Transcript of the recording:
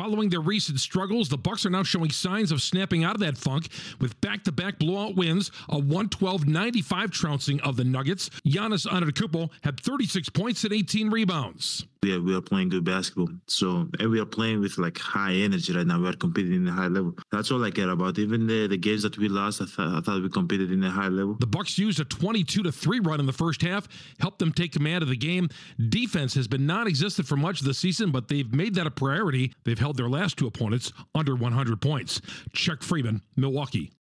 Following their recent struggles, the Bucks are now showing signs of snapping out of that funk with back-to-back blowout wins, a 112-95 trouncing of the Nuggets. Giannis Antetokounmpo had 36 points and 18 rebounds. We are playing good basketball. So, and we are playing with like high energy right now. We are competing in a high level. That's all I care about. Even the games that we lost, I thought we competed in a high level. The Bucks used a 22-3 run in the first half, helped them take command of the game. Defense has been non-existent for much of the season, but they've made that a priority. They've held their last two opponents under 100 points. Chuck Freeman, Milwaukee.